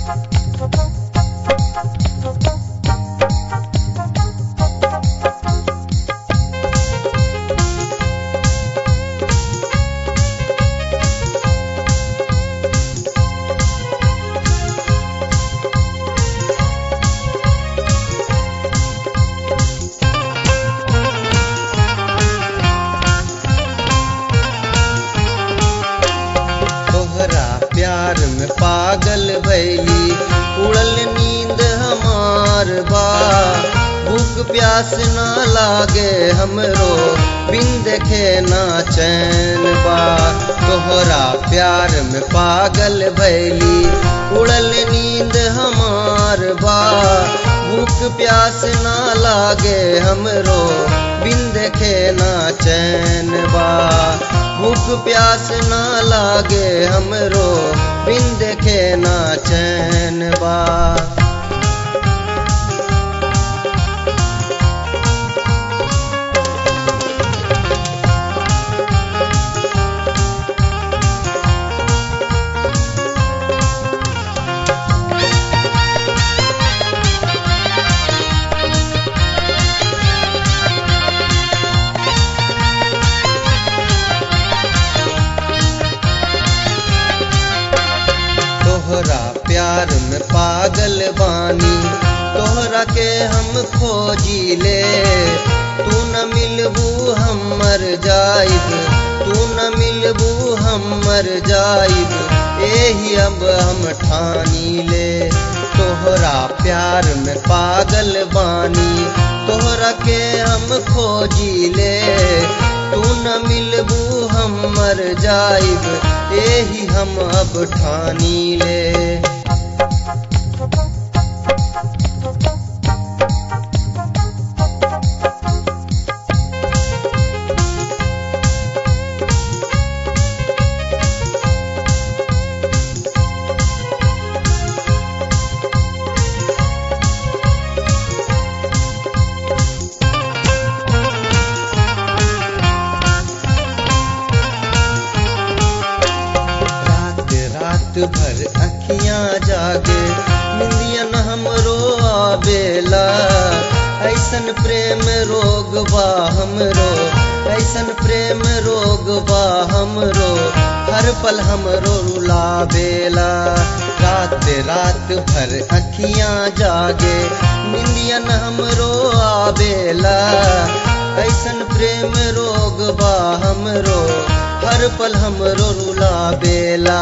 प्यार में पागल भैली उड़ल नींद हमार बा। भूख प्यास ना लागे हमरो बिन देखे ना चैन बा। तोहरा प्यार में पागल भैली उड़ल नींद हमार बा। भूख प्यास ना लागे हमरो बिन देखे ना चैन बा। भूख प्यास ना लागे हमरो बिन देखे ना चैन बा। तोहरा प्यार में पागल बानी तोहरा के हम खोजी ले। तू न मिलबू हम मर जाइब, तू न मिलबू हम मर जाइब, एही अब हम ठानी ले। तोहरा प्यार में पागल बानी तोहरा के हम खोजी ले। तू न मिलबू हम मर जाइब, एही हम अब ठानी ले। रात भर अखियां जागे निंदियन हमरो आवेला। ऐसन प्रेम रोग बा हमरो, ऐसन प्रेम रोग बा हमरो, हर पल हमरो रुलावेला। रात रात भर अखियां जागे निंदियन हमरो आवेला। ऐसन प्रेम रोग बा हमरो, हर पल हमरो रुलावेला।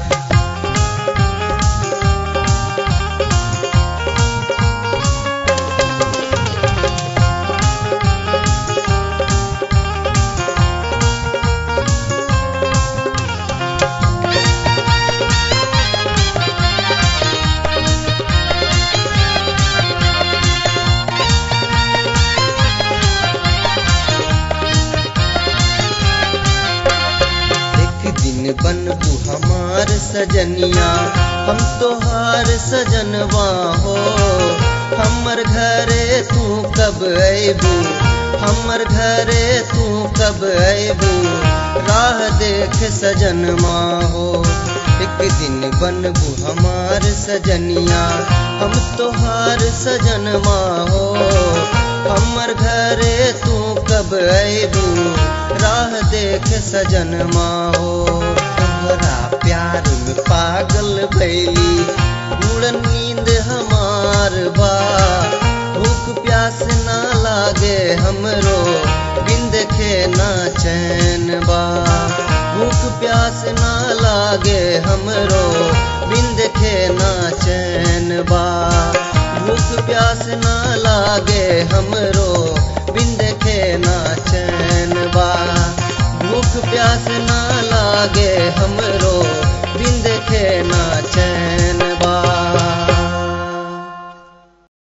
बनबू हमार सजनिया हम तोहार सजनवा हो। हमर घरे तू कब अबू, हमर घरे तू कब अबू, राह देख सजनमा हो। एक दिन बनबू हमार सजनिया हम तोहार सजनवा हो। हमर घरे तू कब अबू, राह देख सजनमा हो। तोहरा प्यार में पागल भैली उड़न नींद हमार बा। भूख प्यास ना लागे हमरो बिन देखे ना चैन बा। भूख प्यास ना लागे हमरो बिन देखे ना चैन बा। भूख प्यास ना लागे हमरो बिन देखे ना चैन बा। भूख प्यास ना लागे हमरो बिन देखे ना चैन